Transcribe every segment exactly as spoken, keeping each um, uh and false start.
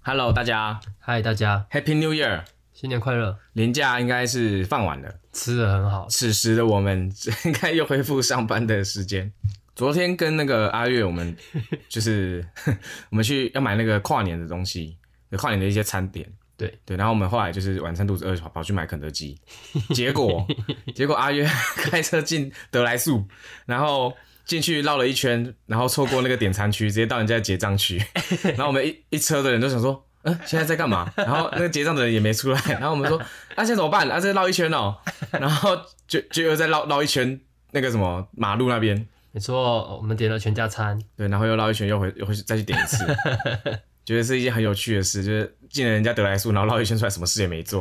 Hello， 大家， 嗨，大家 Happy New Year， 新年快乐！ 连假应该是放完了， 吃得很好。 此时的我们应该又恢复上班的时间。昨天跟那个阿月，我们就是我们去要买那个跨年的东西，跨年的一些餐点。 对对，然后我们后来就是晚餐肚子饿，跑去买肯德基，结果结果阿月开车进得来速，然后进去绕了一圈，然后错过那个点餐区，直接到人家的结账区，然后我们一一车的人都想说，嗯、呃，现在在干嘛？然后那个结账的人也没出来，然后我们说，啊，现在怎么办？啊，再绕一圈哦，然后就就又再绕绕一圈那个什么马路那边， 没错，我们点了全家餐， 对，然后又绕一圈，又回又回去再去点一次。觉得是一件很有趣的事，就是进了人家得来速，然后绕一圈出来，什么事也没做。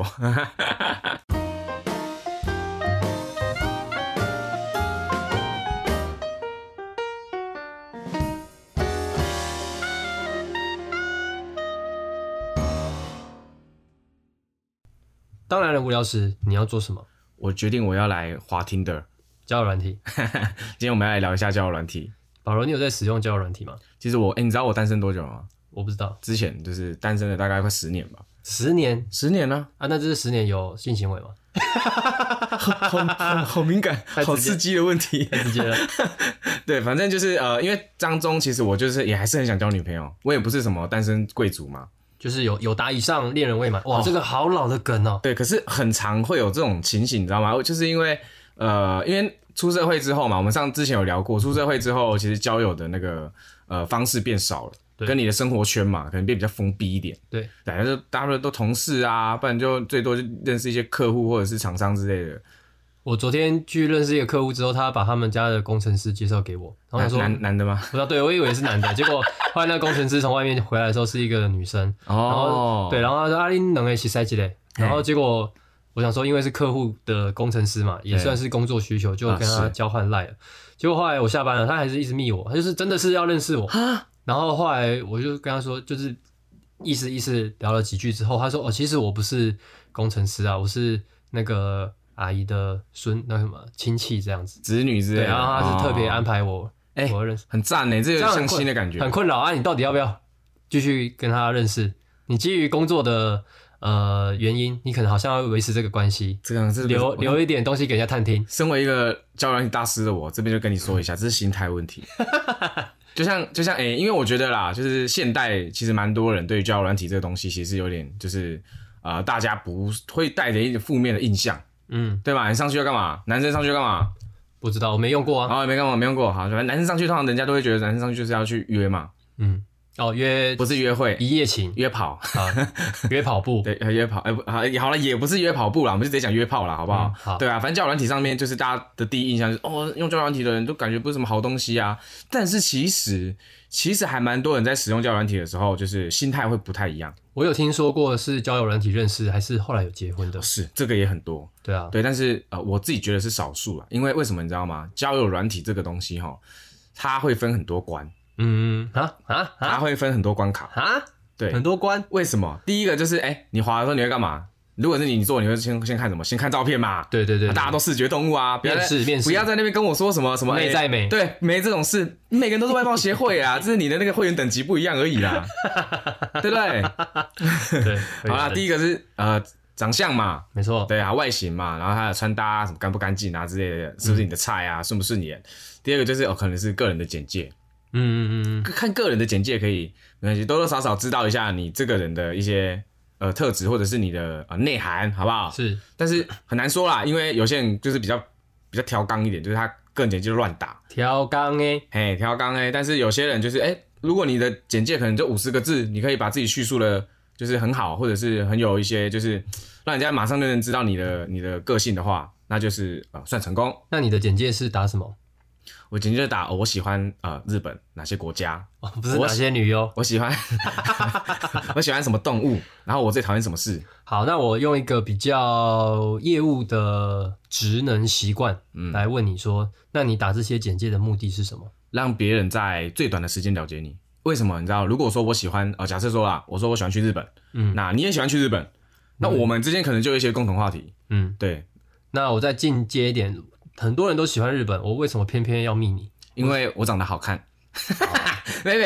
当然了，无聊时你要做什么？ 我决定我要来滑 Tinder， 交友软体。 今天我们要来聊一下交友软体。 保罗，你有在使用交友软体吗？ 其实我，欸，你知道我单身多久吗？ 我不知道， 之前就是单身了大概快十年吧。 十年？ 十年呢？ 啊，那这是十年有性行为吗？ 好好好敏感，好刺激的问题， 太直接了。 对，反正就是呃，因为当中其实我就是也还是很想交女朋友，我也不是什么单身贵族嘛， 就是有有达以上恋人未满。哇，哦，这个好老的梗哦。 对，可是很常会有这种情形，你知道吗？就是因为呃，因为出社会之后嘛，我们上之前有聊过，出社会之后其实交友的那个呃方式变少了。跟你的生活圈嘛，可能变比较封闭一点。对，对，就大家都同事啊，不然就最多就认识一些客户或者是厂商之类的。 我昨天去认识一个客户之后，他把他们家的工程师介绍给我，然后他说男男的吗？ 我说对，我以为是男的，结果后来那个工程师从外面回来的时候是一个女生。哦，然后对，然后他说啊，你能一起塞几嘞？然后结果我想说，因为是客户的工程师嘛，也算是工作需求，就跟他交换赖了。结果后来我下班了，他还是一直密我，他就是真的是要认识我。然后后来我就跟他说，就是意思意思聊了几句之后，他说：“哦，其实我不是工程师啊，我是那个阿姨的孙，那什么亲戚这样子， 子女之类的。” 对，然后他是特别安排我，哎、哦，我认识， 很赞呢，这个相亲的感觉， 很困扰啊！你到底要不要继续跟他认识？你基于工作的呃原因，你可能好像要维持这个关系， 这样是留留一点东西给人家探听。 身为一个交友软体大师的我，这边就跟你说一下，这是心态问题。就像就像诶、欸，因为我觉得啦，就是现代其实蛮多人对于交友软体这个东西，其实是有点就是呃，大家不会带着一点负面的印象，嗯，对吧？你上去要干嘛？男生上去要干嘛？ 不知道，我没用过啊。 哦，没干嘛，没用过。好，反正男生上去，通常人家都会觉得男生上去就是要去约嘛，嗯。 哦，约不是约会， 一夜情， 约跑啊，约跑步， 对，约跑，哎、欸，好了，也不是约跑步啦，我们就直接讲约炮啦，好不好？嗯、好，对啊，反正交友软体上面就是大家的第一印象就是，哦，用交友软体的人都感觉不是什么好东西啊。但是其实，其实还蛮多人在使用交友软体的时候，就是心态会不太一样。 我有听说过是交友软体认识，还是后来有结婚的？ 是，这个也很多。对啊，对，但是呃，我自己觉得是少数啦，因为为什么你知道吗？交友软体这个东西齁，它会分很多关。嗯啊啊，它会分很多关卡啊，对， 很多关。 为什么？第一个就是，哎、欸，你滑的时候你会干嘛？如果是你做，你会先先看什么？先看照片嘛。 对对 对, 對， 大家都视觉动物啊， 面试面试， 不要在那边跟我说什么什么内在美， 欸、对，没这种事，每个人都是外貌协会啊，只是你的那个会员等级不一样而已啦，对不对？对，好啦，第一个是呃长相嘛， 没错， 对啊，外形嘛，然后他的穿搭什么干不干净啊之类的，是不是你的菜啊，顺不顺眼？第二个就是哦，可能是个人的简介。嗯嗯嗯，看个人的简介可以，没关系，多多少少知道一下你这个人的一些呃特质，或者是你的呃内涵，好不好？是，但是很难说啦，因为有些人就是比较比较挑纲一点，就是他个人简介就乱打， 挑纲诶， 嘿，挑纲诶。但是有些人就是哎、欸，如果你的简介可能就五十个字，你可以把自己叙述的，就是很好，或者是很有一些就是让人家马上就能知道你的你的个性的话，那就是呃算成功。 那你的简介是打什么？ 我简介就打、哦、我喜欢呃日本哪些国家， 哦、不是哪些女优， 我喜欢我喜欢什么动物，然后我最讨厌什么事。 好，那我用一个比较业务的职能习惯来问你说、嗯，那你打这些简介的目的是什么？ 让别人在最短的时间了解你。为什么？你知道，如果说我喜欢呃，假设说啦，我说我喜欢去日本，嗯，那你也喜欢去日本，那我们之间可能就有一些共同话题，嗯，对。 那我再进阶一点。很多人都喜欢日本，我为什么偏偏要密你？ 因为我长得好看。没有没有没有，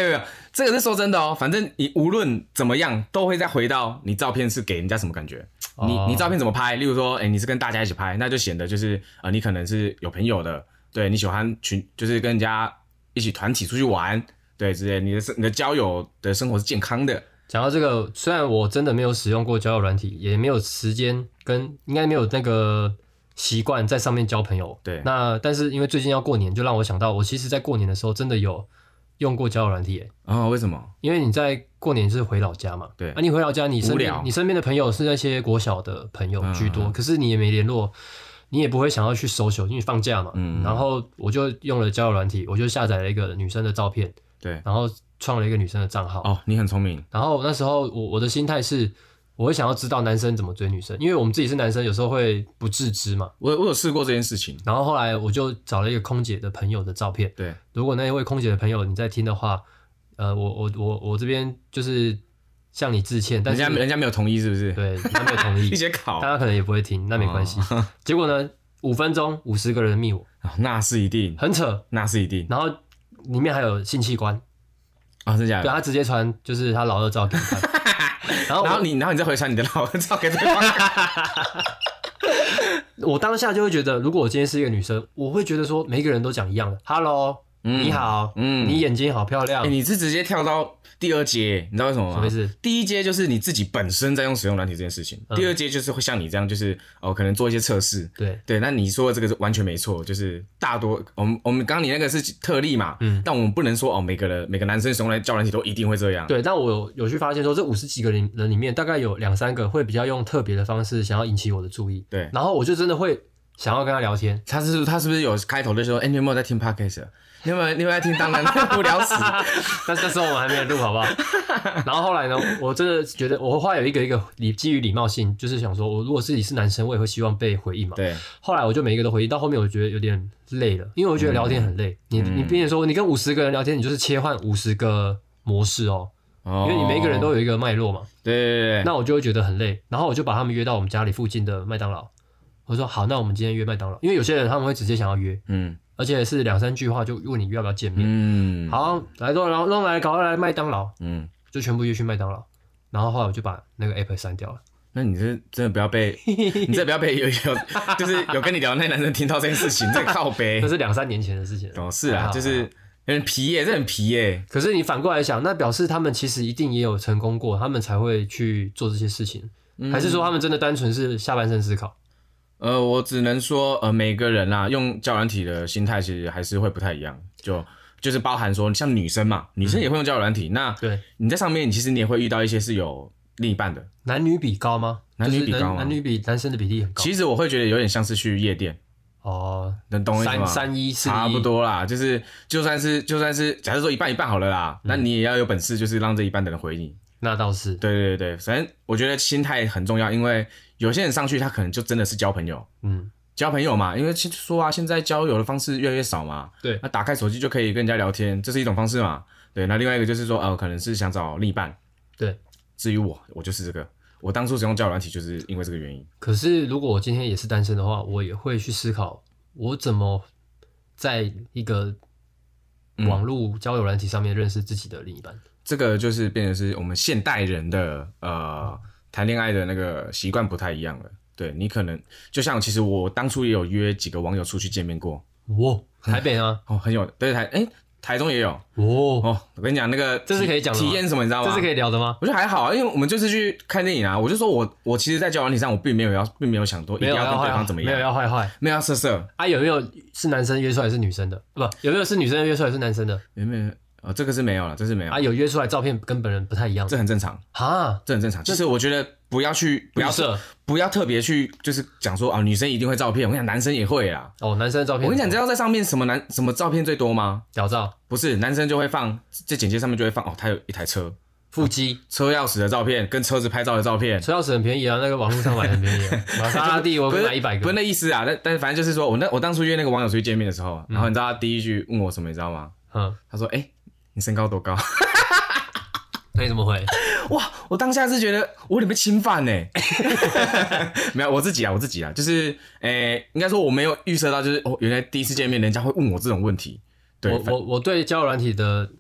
这个是说真的哦，反正你无论怎么样，都会再回到你照片是给人家什么感觉。哦、你你照片怎么拍？例如说，哎、欸，你是跟大家一起拍，那就显得就是呃，你可能是有朋友的，对你喜欢群，就是跟人家一起团体出去玩，对之类，你的你的交友的生活是健康的。 讲到这个，虽然我真的没有使用过交友软体，也没有时间跟应该没有那个习惯在上面交朋友。 对， 那但是因为最近要过年，就让我想到，我其实在过年的时候真的有用过交友软体耶。 哦，为什么？ 因为你在过年是回老家嘛， 对， 啊，你回老家，你身边你身边的朋友是那些国小的朋友居多，嗯、可是你也没联络，你也不会想要去 social， 因为放假嘛。嗯。然后我就用了交友软体，我就下载了一个女生的照片， 对， 然后创了一个女生的账号。 哦，你很聪明。 然后那时候我我的心态是，我会想要知道男生怎么追女生，因为我们自己是男生，有时候会不自知嘛。 我我有试过这件事情。 然后后来我就找了一个空姐的朋友的照片。 对， 如果那一位空姐的朋友你在听的话，呃，我我我我这边就是向你致歉，但是人家人家没有同意，是不是？ 对，他没有同意。 一些考， 大家可能也不会听，那没关系。哦、结果呢，五分钟五十个人密我、 哦，那是一定， 很扯， 那是一定。 然后里面还有性器官。 啊、哦，真假的？ 对，他直接传就是他老二照给你看， 然后然后你然后你再回传你的老二照给对方看。 我当下就会觉得，如果我今天是一个女生，我会觉得说，每一个人都讲一样的 ，Hello，、嗯、你好，嗯，你眼睛好漂亮。 欸、你是直接跳到第二阶，你知道为什么吗？ 什么意思？ 第一阶就是你自己本身在用使用软体这件事情，嗯、第二阶就是会像你这样，就是哦，可能做一些测试。 对对，那你说的这个是完全没错，就是大多我们我们刚刚你那个是特例嘛，嗯，但我们不能说哦，每个人每个男生使用来交友软体都一定会这样。 对，但我有有去发现说，这五十几个人人里面，大概有两三个会比较用特别的方式想要引起我的注意。 对， 然后我就真的会想要跟他聊天。 他是他是不是有开头就说，哎、欸，你有没有在听 podcast？你有没有你有没有在听？当然无聊死。 但是那时候我们还没有录，好不好？然后后来呢，我真的觉得，我后来有一个一个礼基于礼貌性，就是想说，我如果自己是男生，我也会希望被回应嘛。 对。后来我就每一个都回应，到后面我觉得有点累了，因为我觉得聊天很累。嗯、你你并且说，你跟五十个人聊天，你就是切换五十个模式哦。哦。因为你每一个人都有一个脉络嘛。 对对对。 那我就会觉得很累，然后我就把他们约到我们家里附近的麦当劳。我说好，那我们今天约麦当劳，因为有些人他们会直接想要约，嗯，而且是两三句话就问你要不要见面，嗯，好，来都然后来搞来麦当劳，嗯，就全部约去麦当劳，然后后来我就把那个 app 删掉了。 那你这真的不要被，你这不要被有有就是有跟你聊那男生听到这件事情，这靠北， 那是两三年前的事情了。 哦，是啊，就是有点皮耶，这很皮耶。 可是你反过来想，那表示他们其实一定也有成功过，他们才会去做这些事情，嗯、还是说他们真的单纯是下半身思考？ 呃，我只能说，呃，每个人啦，用交友软体的心态其实还是会不太一样，就就是包含说，像女生嘛，女生也会用交友软体，嗯、那对你在上面，其实你也会遇到一些是有另一半的， 男女比高吗？ 男女比高吗？ 男女比男生的比例很高。 其实我会觉得有点像是去夜店。 哦， 能懂我意思吗？ 三三一四一差不多啦，就是就算是就算是假设说一半一半好了啦，嗯、那你也要有本事，就是让这一半的人回你。 那倒是， 对对对，反正我觉得心态很重要，因为有些人上去他可能就真的是交朋友，嗯，交朋友嘛，因为说啊，现在交友的方式越来越少嘛， 对， 那打开手机就可以跟人家聊天，这是一种方式嘛，对，那另外一个就是说，呃，可能是想找另一半， 对， 至于我，我就是这个，我当初使用交友软体就是因为这个原因。 可是如果我今天也是单身的话，我也会去思考，我怎么在一个网络交友软体上面认识自己的另一半。嗯， 这个就是变成是我们现代人的呃谈恋爱的那个习惯不太一样了。对，你可能就像其实我当初也有约几个网友出去见面过。 哇，台北吗？ 哦，很有，对，台哎台中也有。 哦哦，我跟你讲那个这是可以讲的吗？ 体验什么你知道吗？ 这是可以聊的吗？ 我觉得还好啊，因为我们就是去看电影啊。我就说我我其实，在交友软体上我并没有要并没有想多一定要跟对方怎么样， 没有要坏坏， 没有要色色啊。有没有是男生约出来是女生的？不，有没有是女生约出来是男生的？ 有没有？哦，这个是没有了，这是没有啊。有约出来照片跟本人不太一样， 这很正常哈， 这很正常。其实我觉得不要去，不要色， 不要特别去，就是讲说啊，女生一定会照片。我跟你讲，男生也会啦。 哦，男生的照片， 我跟你讲，你知道在上面什么男什么照片最多吗？ 屌照， 不是，男生就会放在简介上面就会放哦，他有一台车， 腹肌、 车钥匙的照片，跟车子拍照的照片。 车钥匙很便宜啊，那个网络上买很便宜、啊。玛莎拉蒂我可以买一百个， 不是那意思啊。但但反正就是说我那我当初约那个网友出去见面的时候，然后你知道他第一句问我什么，你知道吗？嗯，他说：“哎、欸。”你身高多高？ 那你怎么回？ 哇！我当下是觉得我有点被侵犯呢。没有，我自己啊，我自己啊，就是诶、欸，应该说我没有预设到，就是哦，原来第一次见面人家会问我这种问题。对， 我我我对交友软体的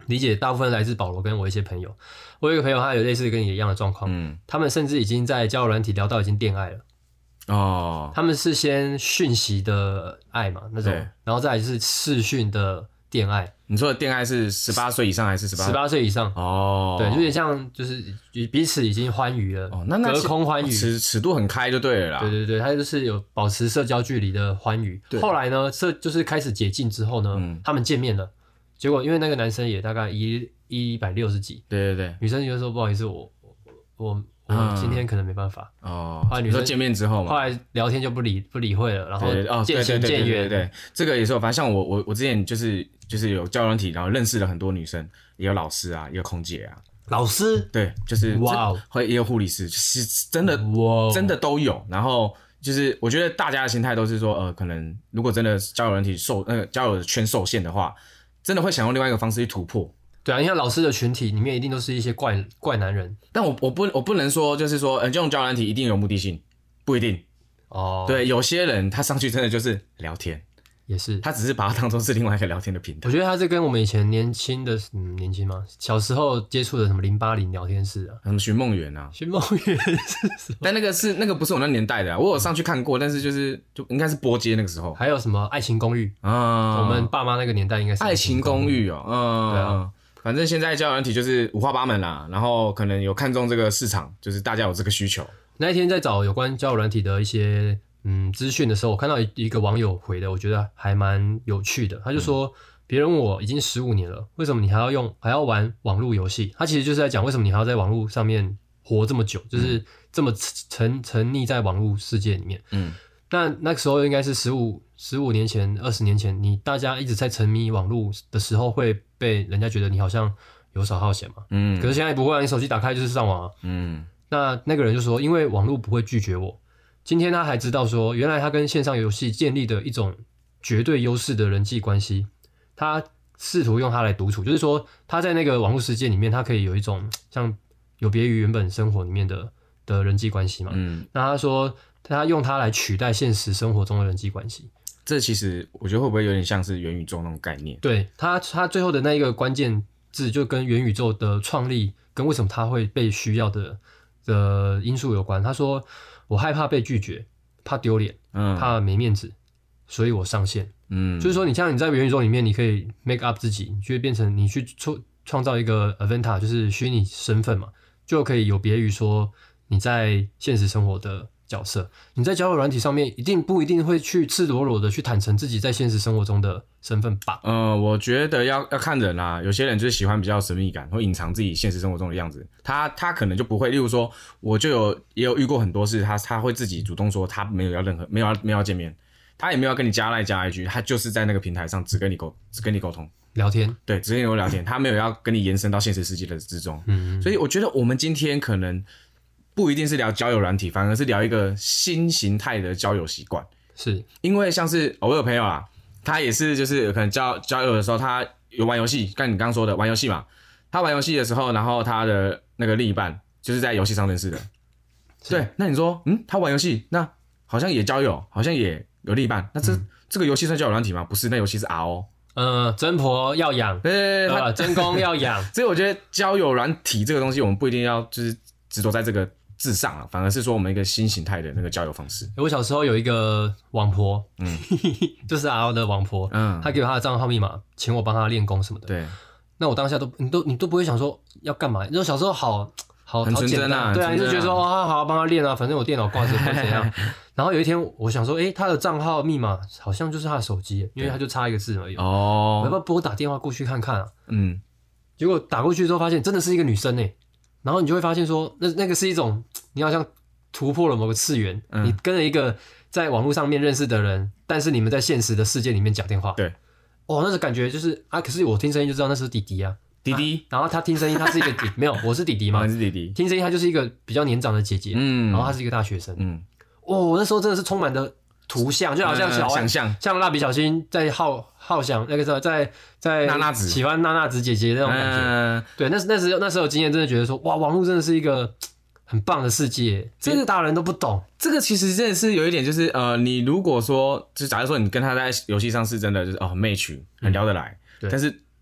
理解大部分来自保罗跟我一些朋友。我有一个朋友，他有类似跟你一样的状况，嗯，他们甚至已经在交友软体聊到已经恋爱了。哦，他们是先讯息的爱嘛那种，然后再来就是视讯的恋爱。 你说的恋爱是十八岁以上还是十八？ 十八岁以上。哦，对，有点像就是彼此已经欢愉了，哦，那那隔空欢愉， 尺尺度很开就对了啦。 对对对，他就是有保持社交距离的欢愉。后来呢，这就是开始解禁之后呢，嗯、他们见面了，结果因为那个男生也大概一一百六十几， 对对对， 女生就说不好意思，我我。我今天可能没办法哦。后来女生见面之后嘛， 后来聊天就不理不理会了，然后渐行渐远。 对对对，这个也是有，反正像我我我之前就是就是有交友软体，然后认识了很多女生，也有老师啊，也有空姐啊， 老师对，就是哇，会也有护理师，就是真的哇，真的都有。然后就是我觉得大家的心态都是说，呃，可能如果真的交友软体受那个交友圈受限的话，真的会想用另外一个方式去突破。 对啊，你看老师的群体里面一定都是一些怪怪男人， 但我我不我不能说就是说，呃，用交友软体一定有目的性，不一定。哦，对，有些人他上去真的就是聊天， 也是， 他只是把它当作是另外一个聊天的平台。 我觉得他是跟我们以前年轻的，嗯，年轻吗？小时候接触的什么零八零聊天室啊， 什么寻梦园啊， 寻梦园是什么？ 但那个是那个不是我那年代的啊，我有上去看过，但是就是就应该是拨接那个时候。 还有什么爱情公寓啊？我们爸妈那个年代应该是爱情公寓哦，嗯，对啊。反正现在交友软体就是五花八门啦，然后可能有看中这个市场，就是大家有这个需求。 那一天在找有关交友软体的一些嗯资讯的时候，我看到一个网友回的，我觉得还蛮有趣的。他就说，别人问我已经十五年了，为什么你还要用还要玩网络游戏？他其实就是在讲为什么你还要在网络上面活这么久，就是这么沉沉溺在网络世界里面。嗯，那那个时候应该是十五十五年前、二十年前，你大家一直在沉迷网络的时候，会被人家觉得你好像游手好闲嘛。嗯，可是现在不会啊，你手机打开就是上网啊。嗯，那那个人就说，因为网络不会拒绝我。今天他还知道说，原来他跟线上游戏建立的一种绝对优势的人际关系，他试图用它来独处，就是说他在那个网络世界里面，他可以有一种像有别于原本生活里面的的人际关系嘛。嗯，那他说他用它来取代现实生活中的人际关系。 这其实我觉得会不会有点像是元宇宙那种概念？ 对，他他最后的那一个关键字就跟元宇宙的创立跟为什么它会被需要的的因素有关。他说，我害怕被拒绝，怕丢脸，嗯，怕没面子，所以我上线。嗯，就是说你像你在元宇宙里面，你可以 make up 自己，你就会变成你去创创造一个 avatar， 就是虚拟身份嘛，就可以有别于说你在现实生活的角色。你在交友软体上面一定不一定会去赤裸裸的去坦诚自己在现实生活中的身份吧？ 呃，我觉得要要看人啦、啊，有些人就是喜欢比较神秘感，会隐藏自己现实生活中的样子。他他可能就不会，例如说，我就有也有遇过很多事，他他会自己主动说他没有要任何没有要没有要见面，他也没有要跟你加赖加 I G， 他就是在那个平台上只跟你沟只跟你沟通聊天， 对，只跟你聊天，他没有要跟你延伸到现实世界的之中。嗯，所以我觉得我们今天可能不一定是聊交友软体，反而是聊一个新形态的交友习惯。 是因为像是我有朋友啊，他也是就是可能交交友的时候，他有玩游戏，像你刚刚说的玩游戏嘛，他玩游戏的时候，然后他的那个另一半就是在游戏上认识的。对，那你说，嗯，他玩游戏，那好像也交友，好像也有另一半，那这、嗯、这个游戏算交友软体吗？不是，那游戏是 R O。 呃，真婆要养， 对对对， 呃，真公要养。 所以我觉得交友软体这个东西，我们不一定要就是执着在这个字上啊，反而是说我们一个新形态的那个交友方式。 我小时候有一个网婆，嗯，就是 R O 的网婆，嗯，她给我她的账号密码，请我帮她练功什么的。 对， 那我当下都你都你都不会想说要干嘛，因为小时候好好很纯真啊， 对啊，你就觉得说哦，好好帮她练啊，反正我电脑挂着或怎样。然后有一天我想说，诶，她的账号密码好像就是她的手机，因为她就差一个字而已。哦，我要不要拨打电话过去看看啊？嗯，结果打过去之后发现真的是一个女生诶，然后你就会发现说，那那个是一种你好像突破了某个次元，嗯、你跟了一个在网络上面认识的人，但是你们在现实的世界里面讲电话。 对， 哦，那个感觉就是啊，可是我听声音就知道那是弟弟啊。 弟弟、啊， 然后他听声音，他是一个弟，没有，我是弟弟嘛， 你是弟弟， 听声音他就是一个比较年长的姐姐，嗯，然后他是一个大学生，嗯，哦，我那时候真的是充满的图像，就好像小、 嗯、想象， 像蜡笔小新在好好想那个在在娜娜子喜欢娜娜子姐姐那种感觉，嗯、对，那那时候那时候经验真的觉得说，哇，网络真的是一个很棒的世界，这个大人都不懂， 这个其实真的是有一点就是呃，你如果说就假如说你跟他在游戏上是真的就是哦 match 很聊得来，嗯、但是。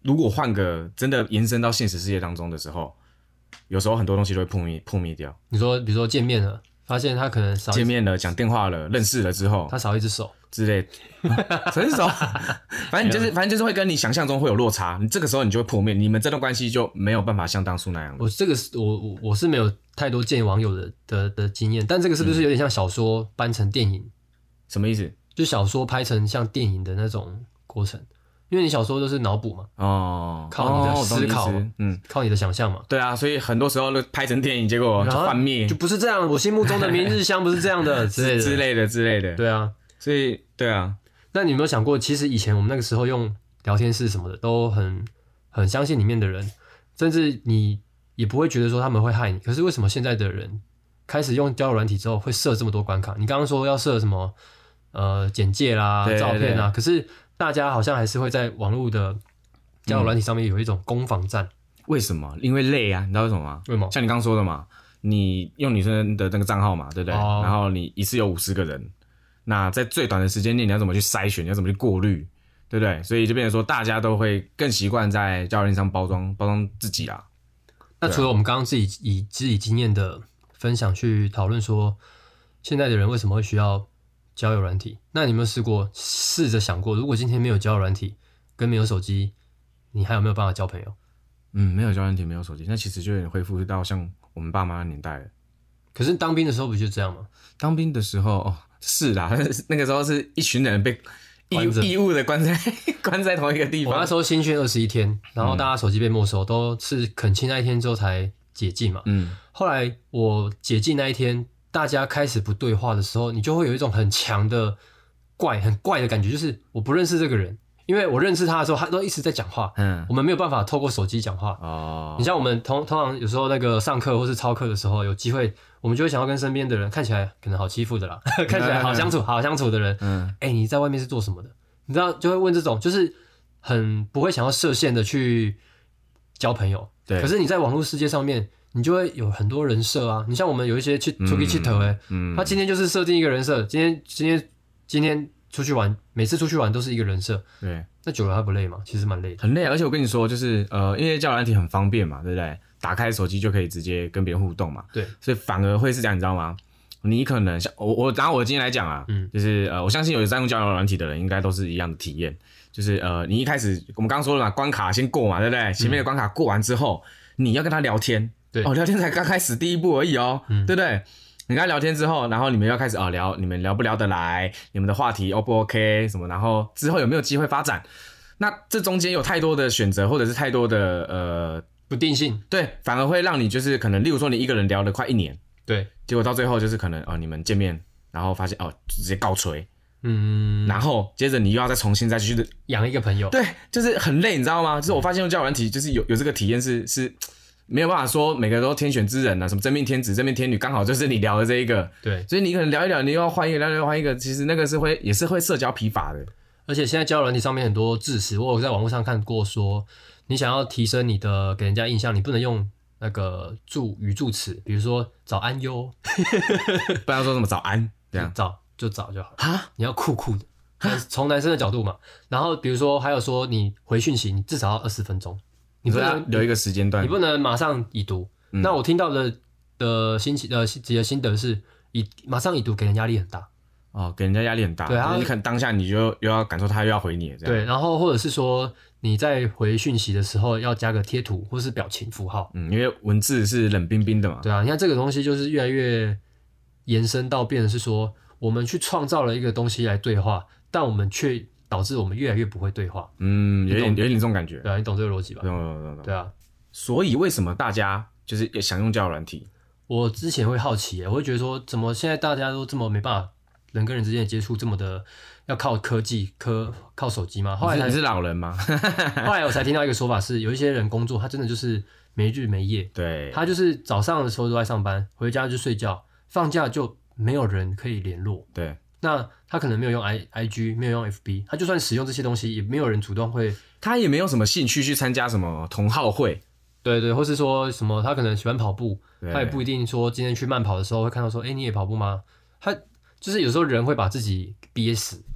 如果换个真的延伸到现实世界当中的时候，有时候很多东西都会破灭破灭掉。 你说，比如说见面了，发现他可能少见面了，讲电话了，认识了之后， 他少一只手之类的，什么手？反正就是反正就是会跟你想象中会有落差，你这个时候你就会破灭，你们这段关系就没有办法像当初那样。 我这个是我我我是没有太多见网友的的的经验，但这个是不是有点像小说搬成电影？ 嗯、什么意思？ 就小说拍成像电影的那种过程。因为你小说都是脑补嘛， 哦， 靠你的思考， 哦、嗯， 靠你的想象嘛， 对啊，所以很多时候都拍成电影，结果就幻灭， 就不是这样。我心目中的明日香不是这样的之类的之类的之类的， 对啊， 所以对啊， 那你有没有想过，其实以前我们那个时候用聊天室什么的，都很很相信里面的人，甚至你也不会觉得说他们会害你。可是为什么现在的人开始用交友软体之后会设这么多关卡？你刚刚说要设什么呃简介啦、 对对对照片啊，可是大家好像还是会在网络的交友软体上面有一种攻防战、嗯。 为什么？因为累啊，你知道为什么吗？ 为什么？ 像你刚刚说的嘛，你用女生的那个账号嘛，对不对？ 哦、 然后你一次有五十个人，那在最短的时间内，你要怎么去筛选？你要怎么去过滤？对不对？所以就变成说，大家都会更习惯在交友软体上包装包装自己啦。 那除了我们刚刚自己以自己经验的分享去讨论说，现在的人为什么会需要交友软体？那你有没有试过试着想过，如果今天没有交友软体，跟没有手机，你还有没有办法交朋友？ 嗯，没有交友软体，没有手机，那其实就有点恢复到像我们爸妈的年代了。 可是当兵的时候不就这样吗？ 当兵的时候，哦，是啦，那个时候是一群人被义义务的关在关在同一个地方。 我那时候新训二十一天，然后大家手机被没收，嗯、都是恳亲那一天之后才解禁嘛。嗯，后来我解禁那一天，大家开始不对话的时候，你就会有一种很强的怪、很怪的感觉，就是我不认识这个人。因为我认识他的时候，他都一直在讲话，嗯，我们没有办法透过手机讲话。哦，你像我们通通常有时候那个上课或是操课的时候，有机会，我们就会想要跟身边的人看起来可能好欺负的啦，看起来好相处、好相处的人，嗯，哎、欸，你在外面是做什么的？你知道就会问这种，就是很不会想要设限的去交朋友。对，可是你在网络世界上面，你就会有很多人设啊。你像我们有一些去出去佚佗，哎，嗯，他今天就是设定一个人设，今天今天今天。出去玩，每次出去玩都是一个人设，对，那久了他不累吗？其实蛮累的， 很累。而且我跟你说，就是呃，因为交友软体很方便嘛，对不对？打开手机就可以直接跟别人互动嘛，对，所以反而会是这样，你知道吗？你可能像我，我拿我的经验来讲啊，嗯，就是呃，我相信有在用交友软体的人，应该都是一样的体验，就是呃，你一开始我们刚刚说了嘛，关卡先过嘛，对不对？前面的关卡过完之后，嗯、你要跟他聊天，对，哦，聊天才刚开始第一步而已哦，嗯、对不对？你跟他聊天之后，然后你们要开始啊、哦、聊，你们聊不聊得来，你们的话题 O 不 OK 什么，然后之后有没有机会发展？那这中间有太多的选择，或者是太多的呃不定性， 对，反而会让你就是可能，例如说你一个人聊了快一年， 对， 结果到最后就是可能哦你们见面，然后发现哦直接告吹，嗯，然后接着你又要再重新再继续养一个朋友， 对，就是很累，你知道吗？就是我发现用交友软体就是有有这个体验是是。没有办法说每个都天选之人啊，什么真命天子、真命天女，刚好就是你聊的这一个。对，所以你可能聊一聊，你又要换一个，聊一聊换一个，其实那个是会也是会社交疲乏的。 而且现在交友软体上面很多字词，我有在网络上看过说，你想要提升你的给人家印象，你不能用那个助语助词，比如说早安哟， 不要说什么早安这样， 早就早就好了哈，你要酷酷的，从男生的角度嘛。然后比如说还有说你回讯息，你至少要二十分钟。 你不能留一个时间段， 你不能马上已读。嗯、那我听到的的心情呃，自己的心得是，已马上已读给人压力很大。 哦，给人家压力很大。对啊，你可能当下你就又要感受他又要回你这样。 对，然后或者是说你在回讯息的时候要加个贴图或是表情符号。 嗯，因为文字是冷冰冰的嘛。 对啊，你看这个东西就是越来越延伸到变成是说，我们去创造了一个东西来对话，但我们却。导致我们越来越不会对话， 嗯，有点有点这种感觉， 对啊，你懂这个逻辑吧？ 懂懂懂懂， 对啊。 所以为什么大家就是也想用交友软体？ 我之前会好奇耶，我会觉得说，怎么现在大家都这么没办法人跟人之间的接触这么的要靠科技、科靠手机吗？后来你是老人吗？ 后来我才听到一个说法是，有一些人工作他真的就是没日没夜， 对， 他就是早上的时候都在上班，回家就睡觉，放假就没有人可以联络， 对。 那他可能没有用 I I G， 没有用 F B， 他就算使用这些东西，也没有人主动会， 他也没有什么兴趣去参加什么同好会， 对对，或是说什么他可能喜欢跑步，他也不一定说今天去慢跑的时候会看到说，哎，你也跑步吗？他就是有时候人会把自己憋死，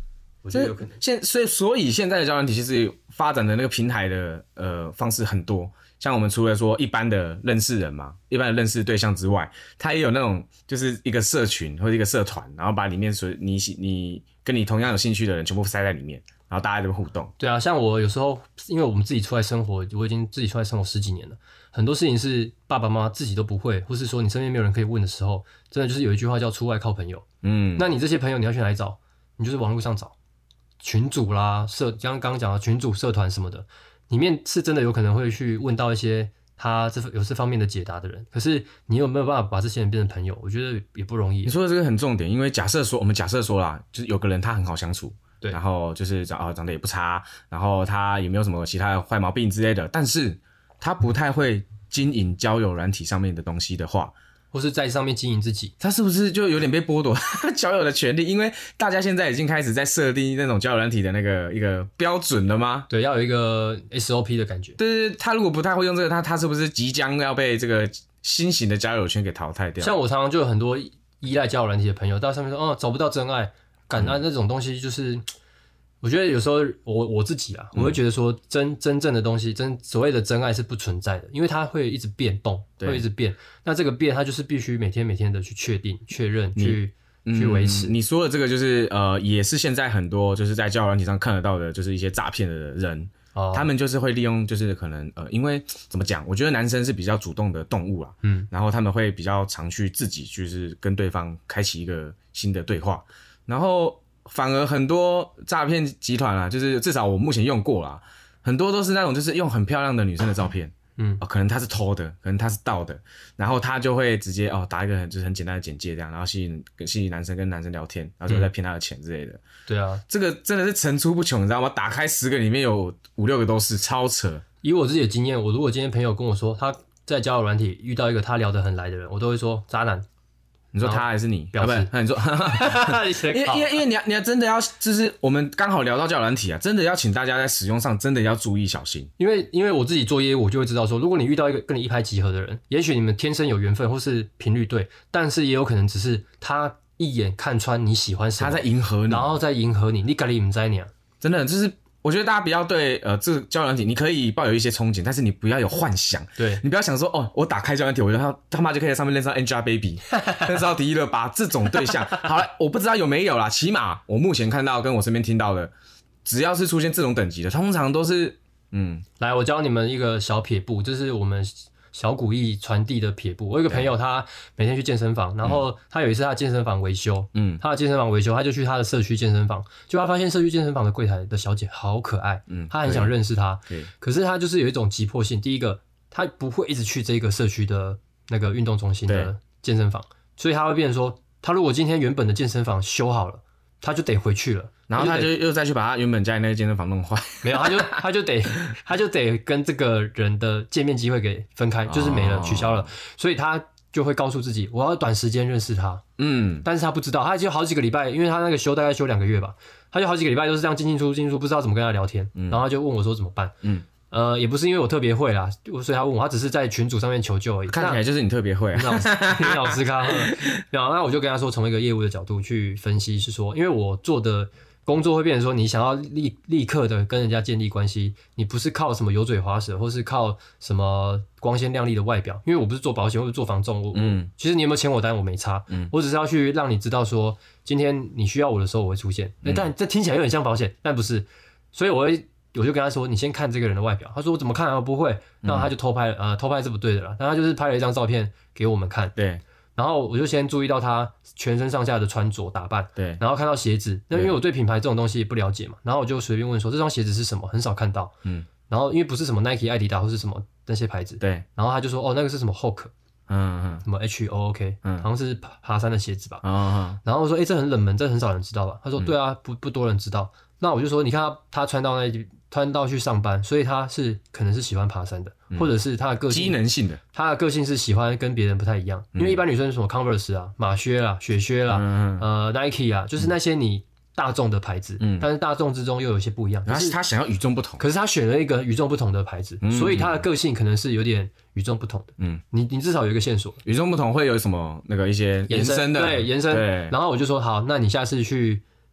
我觉得有可能。 现所以所以现在的交友软体其实发展的那个平台的呃方式很多，像我们除了说一般的认识人嘛，一般的认识对象之外，它也有那种就是一个社群或者一个社团，然后把里面所你你跟你同样有兴趣的人全部塞在里面，然后大家就互动。 对啊，像我有时候因为我们自己出来生活，我已经自己出来生活十几年了，很多事情是爸爸妈妈自己都不会，或是说你身边没有人可以问的时候，真的就是有一句话叫出外靠朋友。嗯，那你这些朋友你要去哪里找？你就是网络上找群组啦、社，刚刚讲的群组、社团什么的，里面是真的有可能会去问到一些他这有这方面的解答的人。可是你有没有办法把这些人变成朋友？我觉得也不容易。 你说的这个很重点，因为假设说我们假设说啦，就是有个人他很好相处。 对， 然后就是长啊长得也不差，然后他也没有什么其他的坏毛病之类的，但是他不太会经营交友软体上面的东西的话， 或是在上面经营自己， 他是不是就有点被剥夺交友的权利？因为大家现在已经开始在设定那种交友软体的那个一个标准了吗？ 对，要有一个 S O P 的感觉。 对对对，他如果不太会用这个，他他是不是即将要被这个新型的交友圈给淘汰掉？ 像我常常就有很多依赖交友软体的朋友，到上面说哦找不到真爱。感啊，那种东西就是，我觉得有时候我我自己啊，我会觉得说真真正的东西，真所谓的真爱是不存在的，因为它会一直变动，会一直变。那这个变，它就是必须每天每天的去确定、确认、去去维持。 嗯、你说的这个就是呃，也是现在很多就是在交友软体上看得到的，就是一些诈骗的人。哦、他们就是会利用，就是可能呃，因为怎么讲？我觉得男生是比较主动的动物啦，嗯，然后他们会比较常去自己就是跟对方开启一个新的对话。然后反而很多诈骗集团啊，就是至少我目前用过啦，很多都是那种就是用很漂亮的女生的照片，嗯、哦，可能她是偷的，可能她是盗的，然后他就会直接哦打一个很就是很简单的简介这样，然后吸引吸引男生跟男生聊天，然后就再骗他的钱之类的。嗯、 对啊， 这个真的是层出不穷，你知道吗？打开十个里面有五六个都是，超扯。 以我自己的经验，我如果今天朋友跟我说他在交友软体遇到一个他聊得很来的人，我都会说渣男。 你说他还是你？ 表示， 啊、那你说，因为因为因为你要你要真的要，就是我们刚好聊到交友软体啊，真的要请大家在使用上真的要注意小心。 因为因为我自己做业务，我就会知道说，如果你遇到一个跟你一拍即合的人，也许你们天生有缘分，或是频率对，但是也有可能只是他一眼看穿你喜欢什么， 他在迎合你， 然后再迎合你，你自己不知道啊。 真的就是。我觉得大家不要对呃这个交友软体，你可以抱有一些憧憬，但是你不要有幻想。 对， 你不要想说哦，我打开交友软体，我就他他妈就可以在上面认识到 Angelababy， 认识到迪丽热巴这种对象。好了，我不知道有没有啦，起码我目前看到跟我身边听到的，只要是出现这种等级的，通常都是嗯， 来，我教你们一个小撇步，这是我们小古意传递的撇步。我有一个朋友，他每天去健身房，然后他有一次他健身房维修，嗯，他的健身房维修，他就去他的社区健身房，就他发现社区健身房的柜台的小姐好可爱，嗯，他很想认识她，可是他就是有一种急迫性。第一个，他不会一直去这个社区的那个运动中心的健身房，所以他会变成说，他如果今天原本的健身房修好了，他就得回去了。 然后他就又再去把他原本家里那个健身房弄坏， 没有，他就他就得他就得跟这个人的见面机会给分开，就是没了，取消了，所以他就会告诉自己，我要短时间认识他，嗯，但是他不知道，他就好几个礼拜，因为他那个休大概休两个月吧，他就好几个礼拜都是这样进进出进进出，不知道怎么跟他聊天，嗯、然后他就问我说怎么办，嗯。呃，也不是因为我特别会啦，所以他问我，他只是在群组上面求救而已。 看起来就是你特别会、啊， 老师，老师看，然后那我就跟他说，从一个业务的角度去分析，是说，因为我做的工作会变成说，你想要立立刻的跟人家建立关系，你不是靠什么油嘴滑舌，或是靠什么光鲜亮丽的外表，因为我不是做保险或者做房仲，我嗯，其实你有没有签我单我没差，嗯，我只是要去让你知道说，今天你需要我的时候我会出现，嗯、但这听起来有点像保险，但不是，所以我会。我就跟他说：“你先看这个人的外表。”他说：“我怎么看啊？我不会。”然后他就偷拍，呃，偷拍是不对的啦。但他就是拍了一张照片给我们看。 对。 然后我就先注意到他全身上下的穿着打扮。 对。 然后看到鞋子，那因为我对品牌这种东西也不了解嘛，然后我就随便问说：“这双鞋子是什么？”很少看到。嗯。然后因为不是什么 Nike、艾迪达或是什么那些牌子。 对。 然后他就说：“哦，那个是什么 Hoka？” 嗯嗯。什么 H O O K？ 嗯，好像是爬山的鞋子吧。嗯。然后我说：“哎、欸，这很冷门，这很少人知道吧？”他说：“对啊，不不多人知道。”那我就说：“你看他他穿到那。”穿到去上班，所以他是可能是喜欢爬山的，嗯、或者是他的个性机能性的， 他的个性是喜欢跟别人不太一样，嗯、因为一般女生是什么 Converse 啊、马靴啦、雪靴啦、嗯、呃 Nike 啊，就是那些你大众的牌子，嗯、但是大众之中又有一些不一样。 他他想要与众不同， 可是他选了一个与众不同的牌子，嗯、所以他的个性可能是有点与众不同的。嗯，你你至少有一个线索， 与众不同会有什么那个一些延伸的， 对延伸。对，然后我就说好，那你下次去。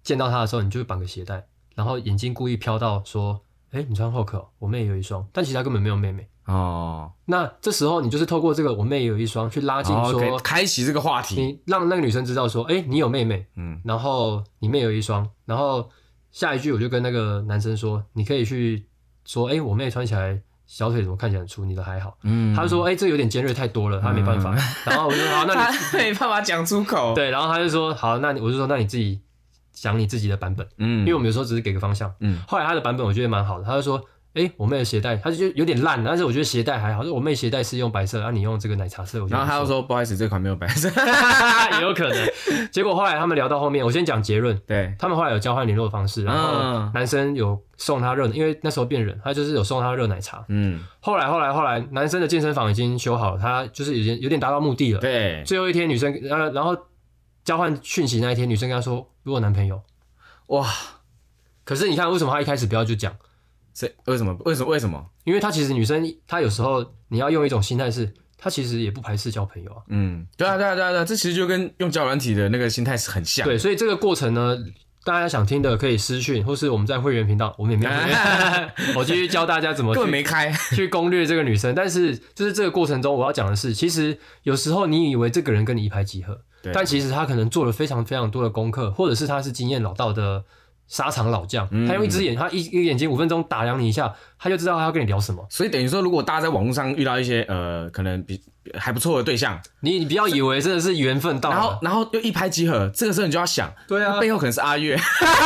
见到他的时候，你就绑个鞋带，然后眼睛故意飘到说，哎、欸，你穿 Hoka， 我妹也有一双，但其实他根本没有妹妹。哦，那这时候你就是透过这个我妹也有一双去拉近说、 哦、开启这个话题， 你让那个女生知道说，哎、欸，你有妹妹，嗯，然后你妹有一双，然后下一句我就跟那个男生说，你可以去说，哎、欸，我妹穿起来小腿怎么看起来很粗，你的还好，嗯，他就说，哎、欸，这有点尖锐太多了，他没办法，嗯、然后我就说，好，那你他没办法讲出口， 对，然后他就说，好，那你我就说，那你自己讲你自己的版本，嗯，因为我们有时候只是给个方向，嗯，后来他的版本我觉得蛮好的，他就说。哎、欸，我妹的鞋带，他就有点烂，但是我觉得鞋带还好。就我妹鞋带是用白色，啊，你用这个奶茶色。我然后他又说不好意思，这款没有白色， 也有可能。结果后来他们聊到后面，我先讲结论。 对， 他们后来有交换联络方式，然后男生有送他热，因为那时候变冷，他就是有送他热奶茶。嗯，后来后来后来，男生的健身房已经修好了，他就是已经有点达到目的了。 对， 最后一天女生呃，然后交换讯息那一天，女生跟他说如果男朋友，哇！可是你看为什么他一开始不要就讲？ 这为什么？为什么？为什么？ 因为她其实女生，她有时候你要用一种心态是，她其实也不排斥交朋友啊。 嗯，对啊，对啊，对啊，对啊，这其实就跟用交友软体的那个心态是很像。 对，所以这个过程呢，大家想听的可以私讯，或是我们在会员频道，我们也没有会员，我继续教大家怎么根本没开去攻略这个女生。但是就是这个过程中，我要讲的是，其实有时候你以为这个人跟你一拍即合，但其实他可能做了非常非常多的功课，或者是他是经验老道的。沙场老将，他用一只眼，他一一个眼睛五分钟打量你一下，他就知道他要跟你聊什么。 所以等于说，如果大家在网络上遇到一些呃，可能比还不错的对象， 你你不要以为真的是缘分到了， 然后然后又一拍即合，这个时候你就要想， 对啊， 背后可能是阿月，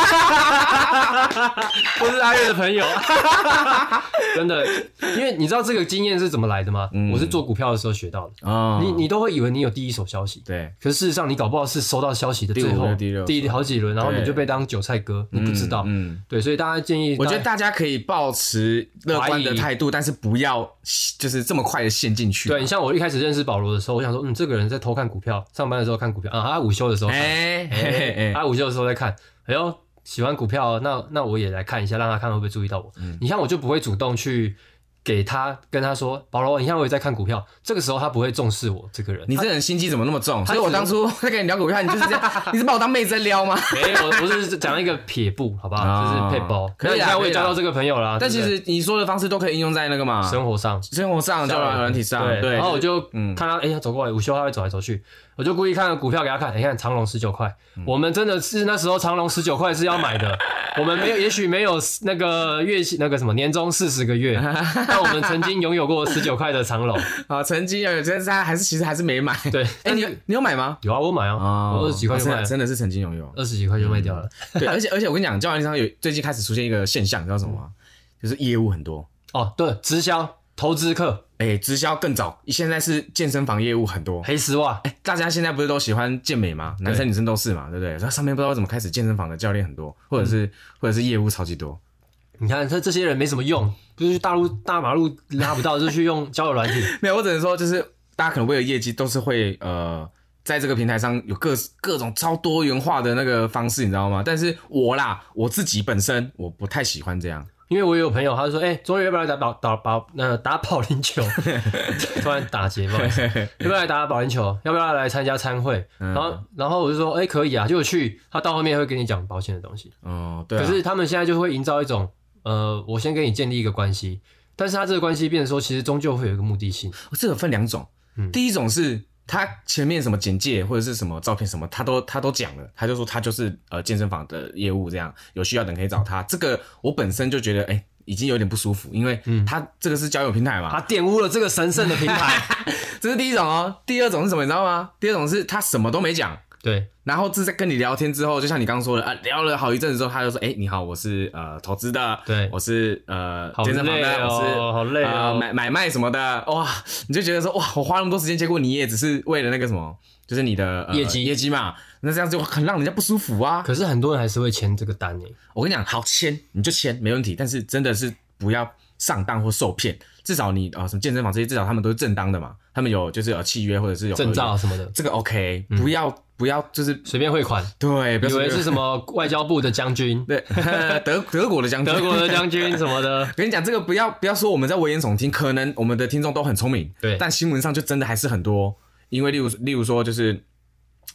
或是阿月的朋友，真的，因为你知道这个经验是怎么来的吗？嗯、我是做股票的时候学到的。哦、你你都会以为你有第一手消息， 对， 可是事实上你搞不好是收到消息的最后第六第好几轮，然后你就被当韭菜割。你不知道，嗯，嗯对，所以大家建议， 我觉得大家可以抱持乐观的态度，但是不要就是这么快的陷进去。 对，你像我一开始认识保罗的时候，我想说，嗯，这个人在偷看股票，上班的时候看股票啊，他午休的时候看，哎、欸，欸欸、他午休的时候在看，哎呦，喜欢股票，那那我也来看一下，让他看会不会注意到我。嗯、你看，我就不会主动去。给他跟他说，保罗，你看我也在看股票，这个时候他不会重视我这个人。 你这人心机怎么那么重？所以我当初在跟你聊股票，你就是这样，你是把我当妹子在撩吗？ 没有，我是讲一个撇步，好不好？哦、就是配包。 可以啦， 我也交到这个朋友啦。 但其实你说的方式都可以应用在那个嘛， 生活上， 生活上，交友软体上。对， 然后我就看他，哎、欸，他走过来，午休他会走来走去，我就故意看股票给他看，你、欸、看长隆十九块，嗯、我们真的是那时候长隆十九块是要买的，我们没有，也许没有那个月那个什么年终四十个月，但我们曾经拥有过十九块的长隆啊，曾经有，但是他还是其实还是没买。 对， 哎、欸，你你有买吗？ 有啊，我买啊，哦、我二十几块就卖了， 真的是曾经拥有， 二十几块就卖掉了。 嗯、对，而且而且我跟你讲，交友软件上有最近开始出现一个现象，你知道什么吗？就是业务很多哦，对，直销。投资客， 哎、欸，直销更早，现在是健身房业务很多， 黑丝袜， 哎、欸，大家现在不是都喜欢健美吗？男生女生都是嘛，对不对？它上面不知道为什么开始健身房的教练很多，或者是、嗯、或者是业务超级多。 你看这这些人没什么用，不是去大陆大马路拉不到，就去用交友软体。 没有，我只能说就是大家可能为了业绩，都是会呃。在这个平台上有各各种超多元化的那个方式，你知道吗？但是我啦，我自己本身我不太喜欢这样。 因为我有朋友，他就说：“哎、欸，周日要不要来打保打保呃打保龄球？”突然打结，不好意思，要不要来打保龄球？要不要来参加餐会？嗯、然后然后我就说：“哎、欸，可以啊。”结果去，他到后面会跟你讲保险的东西。哦，对、啊。可是他们现在就会营造一种呃，我先跟你建立一个关系，但是他这个关系变成说，其实终究会有一个目的性。 哦、这个分两种，嗯、第一种是。他前面什么简介或者是什么照片什么，他都他都讲了，他就说他就是呃健身房的业务，这样有需要的人可以找他。这个我本身就觉得哎、欸，已经有点不舒服，因为他这个是交友平台嘛， 他玷污了这个神圣的平台。 这是第一种哦，第二种是什么你知道吗？第二种是他什么都没讲。 对， 然后这在跟你聊天之后，就像你刚刚说的啊，聊了好一阵子之后，他就说：“哎、欸，你好，我是呃投资的， 对， 我是呃健身房的， 哦、 我是好累哦， 呃、买买卖什么的，哇，你就觉得说哇，我花那么多时间，结果你也只是为了那个什么，就是你的、呃、 业绩业绩嘛，那这样就很让人家不舒服啊。 可是很多人还是会签这个单诶， 我跟你讲，好签你就签没问题，但是真的是不要上当或受骗。至少你啊、呃，什么健身房这些，至少他们都是正当的嘛，他们有就是有契约或者是有证照什么的， 这个 OK，、嗯、不要不要就是随便汇款， 对， 以为是什么外交部的将军， 对，德德国的将军， 德国的将军什么的。 跟你讲，这个不要不要说我们在危言耸听，可能我们的听众都很聪明， 对， 但新闻上就真的还是很多，因为例如例如说就是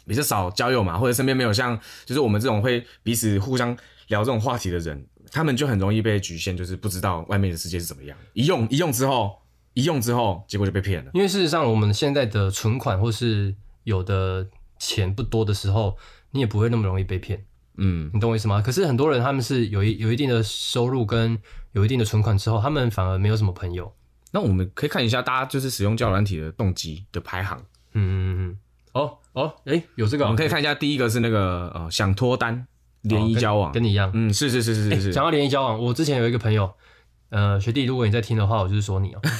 比较少交友嘛，或者身边没有像就是我们这种会彼此互相聊这种话题的人，他们就很容易被局限，就是不知道外面的世界是怎么样。一用一用之后，一用之后，结果就被骗了。 因为事实上，我们现在的存款或是有的钱不多的时候，你也不会那么容易被骗。嗯，你懂我意思吗？可是很多人他们是有一有一定的收入跟有一定的存款之后，他们反而没有什么朋友。 那我们可以看一下大家就是使用交友软体的动机的排行。 嗯嗯嗯。哦哦，哎、欸，有这个、啊， 我们可以看一下第一个是那个呃想脱单。联谊交往、 哦、跟, 跟你一样， 嗯，是是是是是是。 讲、欸、到联谊交往，我之前有一个朋友，呃，学弟，如果你在听的话，我就是说你哦、喔，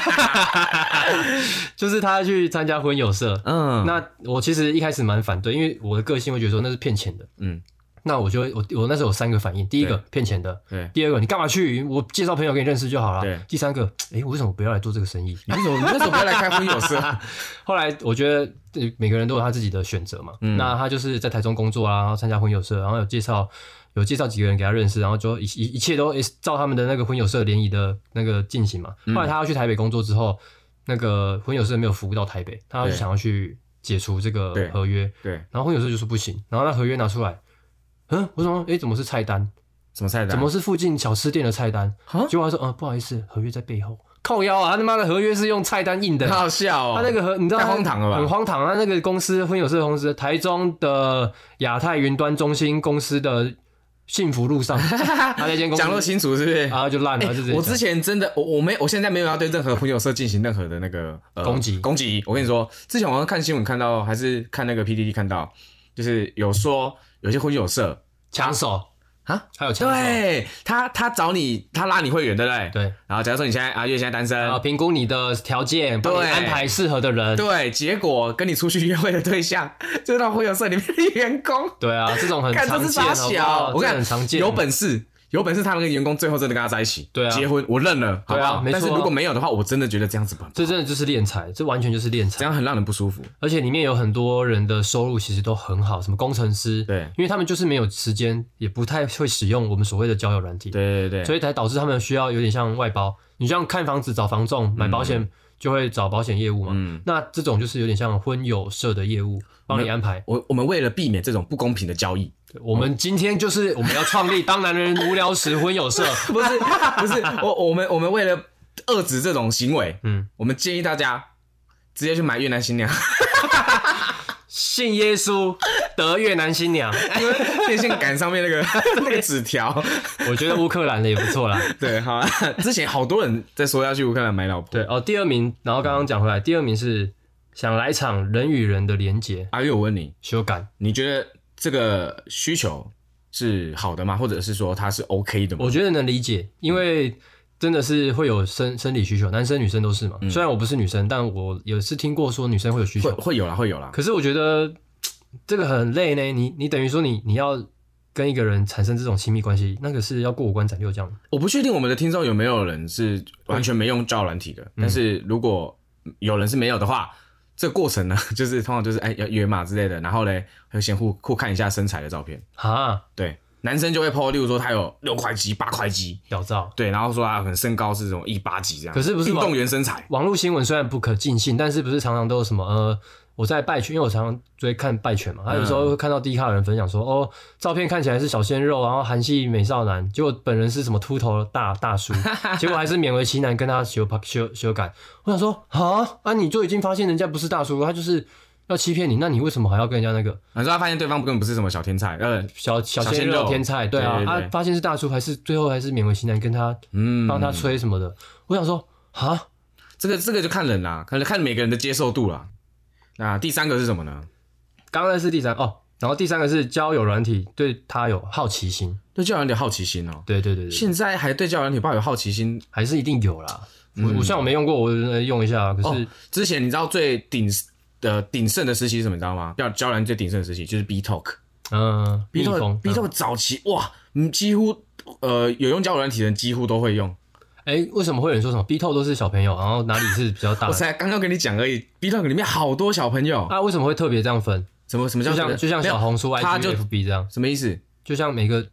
就是他去参加婚友社，嗯，那我其实一开始蛮反对，因为我的个性会觉得说那是骗钱的，嗯，那我就我我那时候有三个反应，第一个骗钱的，对，第二个你干嘛去？我介绍朋友给你认识就好了，对，第三个，哎、欸，我为什么不要来做这个生意？ 你为什么你为什么不要来开婚友社？ 后来我觉得每个人都有他自己的选择嘛，嗯、那他就是在台中工作啊，然后参加婚友社，然后有介绍有介绍几个人给他认识，然后就一一一切都照他们的那个婚友社联谊的那个进行嘛。后来他要去台北工作之后，那个婚友社没有服务到台北，他就想要去解除这个合约，对，对然后婚友社就说不行，然后那合约拿出来，嗯，我说哎、欸，怎么是菜单？ 什么菜单？ 怎么是附近小吃店的菜单？结果他说嗯，不好意思，合约在背后。靠腰啊！他他妈的合约是用菜单印的， 好笑哦。 他那个合，你知道太荒唐了吧？ 很荒唐。他那个公司婚友社公司，台中的亚太云端中心公司的幸福路上，他那间公司讲得清楚是不是？ 啊，就烂了。欸、 我之前真的，我我没，我现在没有要对任何婚友社进行任何的那个、呃、 攻击攻击。我跟你说，之前我好像看新闻看到，还是看那个 P T T 看到，就是有说有些婚友社抢手。啊，还有抢手， 对他，他找你，他拉你会员，对不对？ 对。 然后假如说你现在阿月现在单身， 然后评估你的条件，帮你安排适合的人。 对，结果跟你出去约会的对象就是那婚友社里面的员工。 对啊，这种很常见，好不好？ 我看很常见， 有本事。有本事他那个员工最后真的跟他在一起，对啊，结婚我认了，好不好？ 对啊，没错啊。 但是如果没有的话，我真的觉得这样子不好。 这真的就是敛财，这完全就是敛财， 这样很让人不舒服。 而且里面有很多人的收入其实都很好，什么工程师，对，因为他们就是没有时间，也不太会使用我们所谓的交友软体， 对对对， 所以才导致他们需要有点像外包。你像看房子找房仲，买保险就会找保险业务嘛，嗯，那这种就是有点像婚友社的业务，帮你安排。 我我们为了避免这种不公平的交易。 我们今天就是我们要创立当男人无聊时婚友社， 不是不是，我我们我们为了遏制这种行为，嗯，我们建议大家直接去买越南新娘， 信耶稣得越南新娘， 电线杆上面那个那个纸条， 我觉得乌克兰的也不错啦。 对，好啦，之前好多人在说要去乌克兰买老婆。 对哦，第二名，然后刚刚讲回来，第二名是想来场人与人的连结。 阿月，我问你， 修改， 你觉得这个需求是好的吗？或者是说它是 OK 的吗？ 我觉得能理解，因为真的是会有生生理需求，男生女生都是嘛。嗯、虽然我不是女生，但我有是听过说女生会有需求， 会会有啦，会有啦。 可是我觉得这个很累呢，你你等于说你你要跟一个人产生这种亲密关系，那个是要过五关斩六将。 我不确定我们的听众有没有人是完全没用交友软体的，嗯、但是如果有人是没有的话。这个过程呢，就是通常就是哎要约嘛之类的，然后嘞会先互互看一下身材的照片啊，对，男生就会 po， 例如说他有六块肌、八块肌， 屌照， 对，然后说他可能身高是这种一八几这样， 可是不是运动员身材。 网络新闻虽然不可尽信，但是不是常常都有什么呃，我在拜犬，因为我常常追看拜犬嘛，他有时候会看到低卡的人分享说，哦，照片看起来是小鲜肉，然后韩系美少男，结果本人是什么秃头大大叔，结果还是勉为其难跟他修修修改。我想说啊啊，你就已经发现人家不是大叔，他就是要欺骗你，那你为什么还要跟人家那个？ 你说他发现对方根本不是什么小天才，呃， 小小鲜肉天才，对啊，他发现是大叔，还是最后还是勉为其难跟他，嗯，帮他吹什么的。我想说啊， 这个这个就看人啦，可能看每个人的接受度啦。那第三个是什么呢？ 刚刚是第三哦，然后第三个是交友软体对他有好奇心， 对交友软体好奇心哦。 对对 对, 对， 现在还对交友软体抱有好奇心， 还是一定有啦。嗯、我我虽然我没用过，我用一下。可是、哦、 之前你知道最顶的鼎盛的时期是什么？你知道吗？交友软体最鼎盛的时期就是 B Talk。嗯 ，B Talk B Talk 早期哇，嗯，几乎呃有用交友软体的人几乎都会用。 哎、欸，为什么会有人说什么 B Talk 都是小朋友，然后哪里是比较大的？ 我才刚刚跟你讲而已 ，B Talk 里面好多小朋友啊，为什么会特别这样分？ 什么什么叫就像就像小红书、I G、F B 这样？ 什么意思？ 就像每个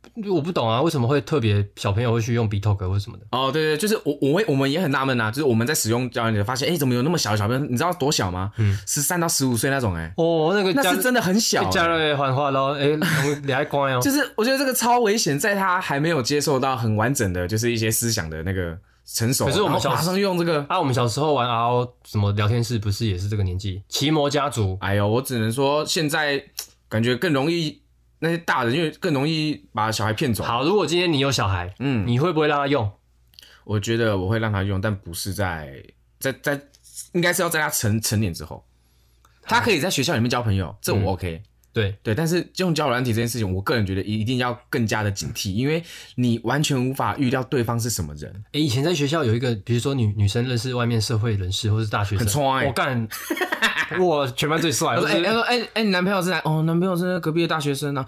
我不懂啊，为什么会特别小朋友会去用 BeeTalk 或什么的？ 哦，对对，就是我我我们也很纳闷啊，就是我们在使用交友软体发现，哎，怎么有那么小的小朋友？你知道多小吗？嗯，十三到十五岁那种、欸，哎， 哦，那个那是真的很小、欸， 加了幻化咯，哎，你还乖哦。 就是我觉得这个超危险，在他还没有接受到很完整的，就是一些思想的那个成熟， 可是我们小马上用这个啊，我们小时候玩 R O 什么聊天室，不是也是这个年纪？奇摩家族， 哎呦，我只能说现在感觉更容易。那些大人因为更容易把小孩骗走。 好，如果今天你有小孩，嗯，你会不会让他用？ 我觉得我会让他用，但不是在在在，应该是要在他成成年之后，他可以在学校里面交朋友，这我 OK。嗯、 对对，但是用交友软体这件事情，我个人觉得一定要更加的警惕，因为你完全无法预料对方是什么人。 哎、欸，以前在学校有一个，比如说女女生认识外面社会人士或是大学生， 很冲哎、欸， 我干。我全班最帅。 他说：“哎、欸，他说：哎、欸、哎、欸，你男朋友是哪？哦，男朋友是隔壁的大学生啊。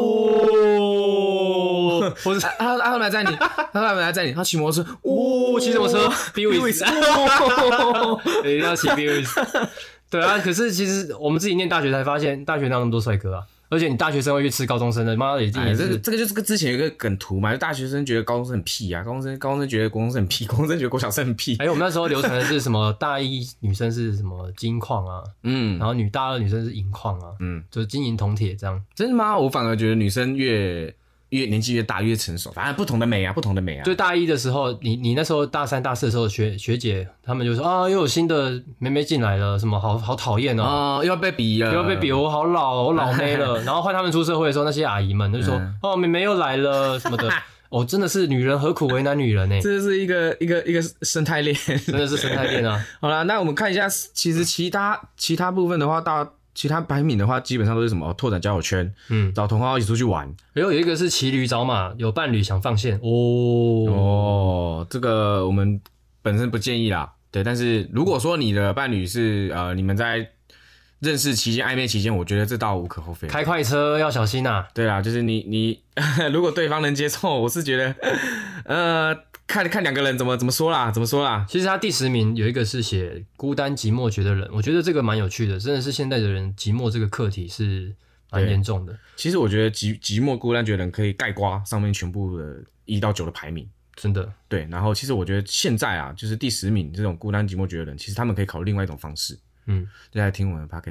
哦，或者他他他来载你，他后来载你，他骑摩托车。哦， 骑什么车 ？B W S。一定要骑 B W S。对啊，可是其实我们自己念大学才发现，大学哪有那么多帅哥啊？而且你大学生会去吃高中生的，妈的，一定也是、 哎、这个这个就是个之前有一个梗图嘛，就大学生觉得高中生很屁啊，高中生高中生觉得国中生很屁，国中生觉得国小生很屁。 哎、欸，我们那时候流传的是什么？大一女生是什么金矿啊，嗯，然后女大二女生是银矿啊，嗯，就是金银铜铁这样。 真的吗？我反而觉得女生越越年纪越大越成熟，反正不同的美啊，不同的美啊。 就大一的时候，你你那时候大三大四的时候，学学姐他们就说啊，又有新的妹妹进来了，什么好好讨厌哦， 哦，又要被比了， 又要被比，我好老，我老妹了。然后换他们出社会的时候，那些阿姨们就说、嗯、哦，妹妹又来了什么的。哦，真的是女人何苦为难女人呢、欸？ 这是一个一个一个生态链， 真的是生态链啊。 好啦，那我们看一下，其实其他其他部分的话，大其他排名的话，基本上都是什么拓展交友圈，嗯，找同好一起出去玩。 然后有一个是骑驴找马，有伴侣想放线哦哦，这个我们本身不建议啦，对。但是如果说你的伴侣是呃，你们在认识期间、暧昧期间，我觉得这倒无可厚非。 开快车要小心啊！ 对啦，就是你你如果对方能接受，我是觉得，呃，看看两个人怎么怎么说啦，怎么说啦。 其实他第十名有一个是写孤单寂寞觉得冷，我觉得这个蛮有趣的，真的是现在的人寂寞这个课题是蛮严重的。 其实我觉得寂寂寞孤单觉得冷可以概括上面全部的一到九的排名。 真的对，然后其实我觉得现在啊，就是第十名这种孤单寂寞觉得冷，其实他们可以考虑另外一种方式。嗯，就在听我们的 podcast 。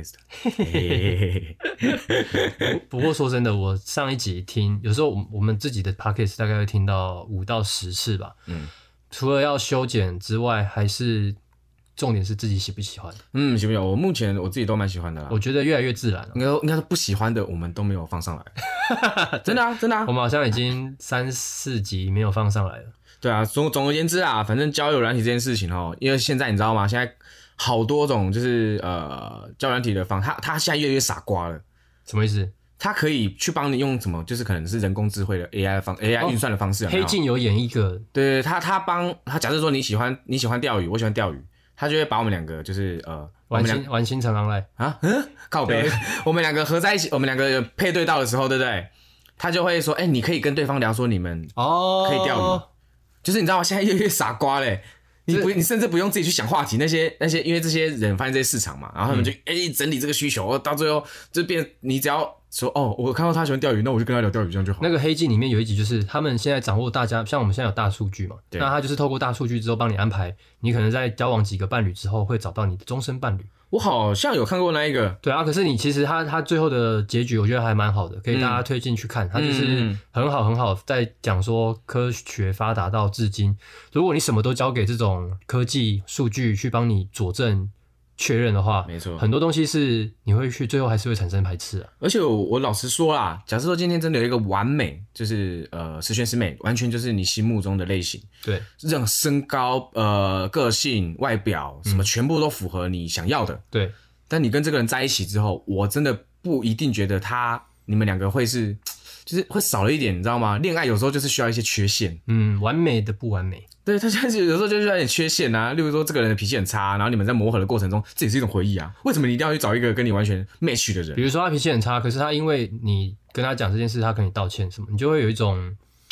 不过说真的，我上一集听，有时候我们自己的 podcast 大概会听到五到十次吧。嗯，除了要修剪之外，还是重点是自己喜不喜欢。 嗯，喜不喜欢？我目前我自己都蛮喜欢的啦。 我觉得越来越自然了。 应该应该说不喜欢的，我们都没有放上来。真的啊，真的啊。 我们好像已经三四集没有放上来了。 对啊，总总而言之啊，反正交友软体这件事情哦，因为现在你知道吗？现在好多种就是呃交友软体的方，它它现在越来越傻瓜了。 什么意思？ 它可以去帮你用什么，就是可能是人工智慧的 A I 方 A I 运算的方式。 哦、黑镜有演一个， 对，他他帮他假设说你喜欢你喜欢钓鱼，我喜欢钓鱼，他就会把我们两个就是呃玩新玩新城 online 啊嗯靠北，我们两个合在一起，我们两个配对到的时候，对不对？他就会说，哎、欸，你可以跟对方聊说你们哦可以钓鱼，哦、就是你知道吗？现在越来越傻瓜嘞。你不，你甚至不用自己去想话题，那些那些，因为这些人发现这些市场嘛，然后他们就哎、嗯欸、整理这个需求，到最后就变，你只要说哦，我看到他喜欢钓鱼，那我就跟他聊钓鱼，这样就好。 那个黑镜里面有一集就是他们现在掌握大家，像我们现在有大数据嘛，那他就是透过大数据之后帮你安排，你可能在交往几个伴侣之后会找到你的终身伴侣。 我好像有看过那一个， 对啊，可是你其实他他最后的结局我觉得还蛮好的，可以大家推进去看，他、嗯、就是很好很好在讲说科学发达到至今，如果你什么都交给这种科技数据去帮你佐证确认的话， 没错， 很多东西是你会去最后还是会产生排斥啊。 而且 我, 我老实说啦，假设说今天真的有一个完美，就是呃十全十美，完全就是你心目中的类型， 对， 任何身高、呃个性、外表什么全部都符合你想要的， 对。 但你跟这个人在一起之后，我真的不一定觉得他你们两个会是，就是会少了一点，你知道吗？恋爱有时候就是需要一些缺陷， 嗯，完美的不完美。 对，他现在有时候就需要一点缺陷啊，例如说这个人的脾气很差，然后你们在磨合的过程中，这也是一种回忆啊。为什么你一定要去找一个跟你完全 match 的人？ 比如说他脾气很差，可是他因为你跟他讲这件事，他跟你道歉什么，你就会有一种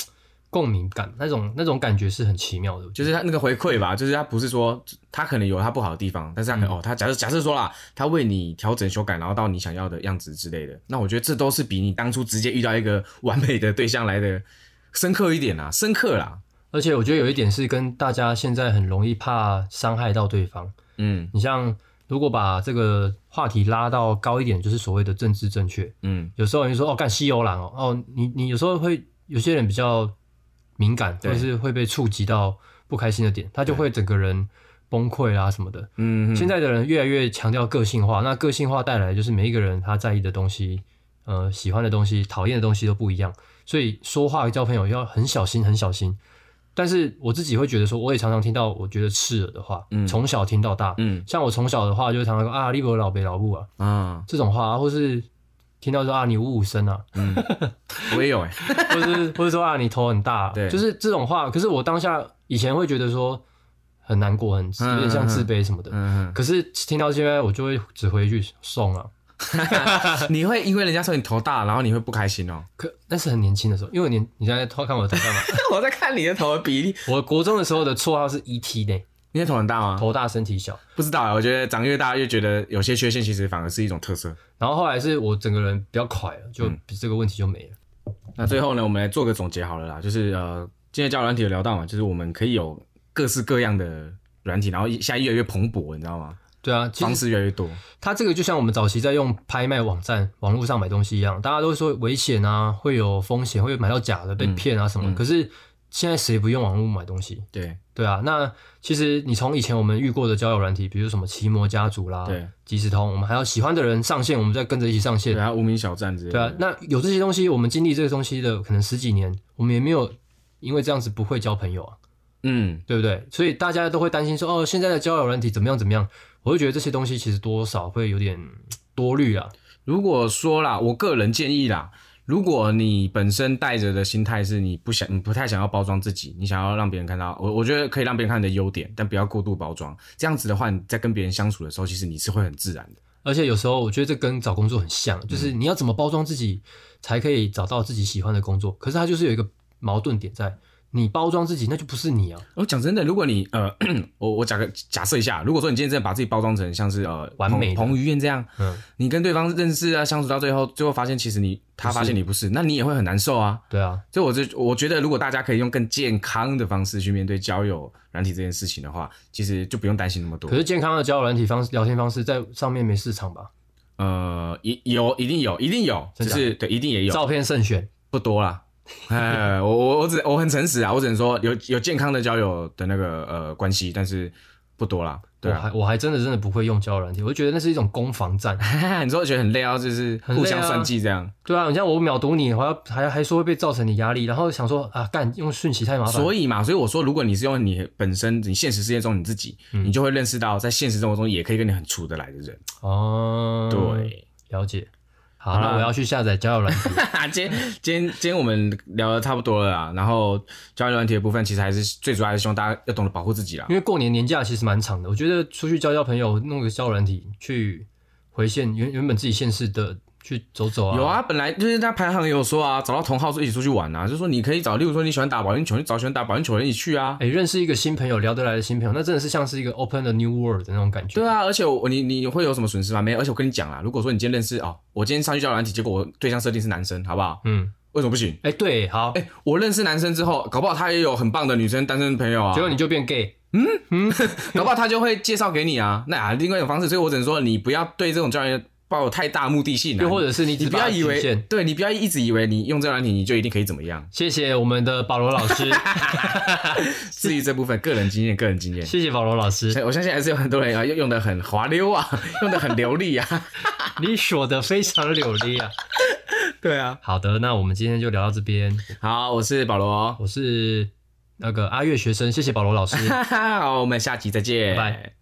共鸣感，那种那种感觉是很奇妙的， 就是他那个回馈吧，就是他不是说他可能有他不好的地方，但是他可能、嗯、哦，他假设假设说啦，他为你调整修改，然后到你想要的样子之类的，那我觉得这都是比你当初直接遇到一个完美的对象来的深刻一点啦，深刻啦。 而且我觉得有一点是跟大家现在很容易怕伤害到对方，嗯，你像如果把这个话题拉到高一点，就是所谓的政治正确，嗯，有时候人说哦干西游郎哦，哦你你有时候会有些人比较敏感，或者是会被触及到不开心的点，他就会整个人崩溃啊什么的，嗯，现在的人越来越强调个性化，那个性化带来就是每一个人他在意的东西，呃，喜欢的东西、讨厌的东西都不一样，所以说话交朋友要很小心，很小心。但是我自己会觉得说，我也常常听到我觉得刺耳的话，嗯，从小听到大，嗯，像我从小的话就常常说啊，你不老北老母啊，啊，这种话，或是听到说啊，你五五身啊，嗯， 我也有哎、欸， 或是或是说啊，你头很大，对，就是这种话。可是我当下以前会觉得说很难过，很有点像自卑什么的，嗯嗯。可是听到现在，我就会只回一句送啊。 你会因为人家说你头大，然后你会不开心哦？ 可那是很年轻的时候，因为年你现在偷看我的头干嘛？ 我在看你的头的比例。 我国中的时候的绰号是 E T 呢。 你的头很大吗？ 头大身体小， 不知道啊。我觉得长越大越觉得有些缺陷其实反而是一种特色。 然后后来是我整个人比较快了，就这个问题就没了。 嗯、那最后呢，我们来做个总结好了啦，就是呃，今天交友软体有聊到嘛，就是我们可以有各式各样的软体，然后现在越来越蓬勃，你知道吗？ 对啊， 方式越来越多。 它这个就像我们早期在用拍卖网站、网络上买东西一样，大家都会说危险啊，会有风险，会买到假的、被骗啊什么的。嗯嗯、可是现在谁不用网络买东西？ 对对啊，那其实你从以前我们遇过的交友软体，比如什么奇摩家族啦、 对即时通，我们还有喜欢的人上线，我们再跟着一起上线。 对啊，无名小站之类的。 对啊，那有这些东西，我们经历这个东西的可能十几年，我们也没有因为这样子不会交朋友啊。嗯，对不对？所以大家都会担心说，哦，现在的交友软体怎么样怎么样？我会觉得这些东西其实多少会有点多虑啊。 如果说啦，我个人建议啦，如果你本身带着的心态是你不想、你不太想要包装自己，你想要让别人看到，我我觉得可以让别人看你的优点，但不要过度包装。这样子的话，你在跟别人相处的时候，其实你是会很自然的。 而且有时候我觉得这跟找工作很像，就是你要怎么包装自己，才可以找到自己喜欢的工作。可是它就是有一个矛盾点在。你包装自己，那就不是你啊！ 我讲真的，如果你呃，我我假个假设一下，如果说你今天真的把自己包装成像是呃完美彭于晏这样，嗯，你跟对方认识啊，相处到最后，最后发现其实你他发现你不是，那你也会很难受啊。 对啊， 所以我就我觉得，如果大家可以用更健康的方式去面对交友软体这件事情的话，其实就不用担心那么多。 可是健康的交友软体方式、聊天方式在上面没市场吧？ 呃，一有一定有，一定有，就是对，一定也有。 照片慎选， 不多啦。哎，我我我只我很诚实啊，我只能说有有健康的交友的那个呃关系，但是不多啦。对啊， 我还我还真的真的不会用交友软体，我就觉得那是一种攻防战。 你说觉得很累啊，就是互相算计这样。啊对啊，你像我秒读你，还要还还说会被造成你压力，然后想说啊干用讯息太麻烦。 所以嘛，所以我说，如果你是用你本身你现实世界中你自己，嗯、你就会认识到在现实生活中也可以跟你很处得来的人。 哦， 对， 了解。好，那我要去下载交友软体。 今天今天今天我们聊的差不多了啦，然后交友软体的部分其实还是最主要还是希望大家要懂得保护自己啦。 因为过年年假其实蛮长的，我觉得出去交交朋友，弄个交友软体去回线原原本自己县市的去走走啊。 有啊，本来就是他排行也有说啊，找到同好一起出去玩啊，就是说你可以找，例如说你喜欢打保龄球，你找喜欢打保龄球的人一起去啊。 哎、欸，认识一个新朋友，聊得来的新朋友，那真的是像是一个 open the new world 的那种感觉。 对啊，而且我你你会有什么损失吗？没有。而且我跟你讲啦，如果说你今天认识哦，我今天上去交友软体，结果我对象设定是男生，好不好？嗯，为什么不行？ 哎、欸，对，好， 哎、欸，我认识男生之后，搞不好他也有很棒的女生单身朋友啊， 结果你就变 gay。 嗯嗯，搞不好他就会介绍给你啊。那啊，另外一种方式，所以我只能说，你不要对这种交友抱有太大目的性啊。 又或者是你只你不要以为，对你不要一直以为你用这个软体你就一定可以怎么样。 谢谢我们的保罗老师。 至于这部分个人经验，个人经验。 谢谢保罗老师。 我相信还是有很多人啊，用用的很滑溜啊，用的很流利啊。 你说的非常流利啊。 对啊。 好的，那我们今天就聊到这边。 好，我是保罗， 我是那个阿月学生，谢谢保罗老师。 好，我们下集再见， 拜拜。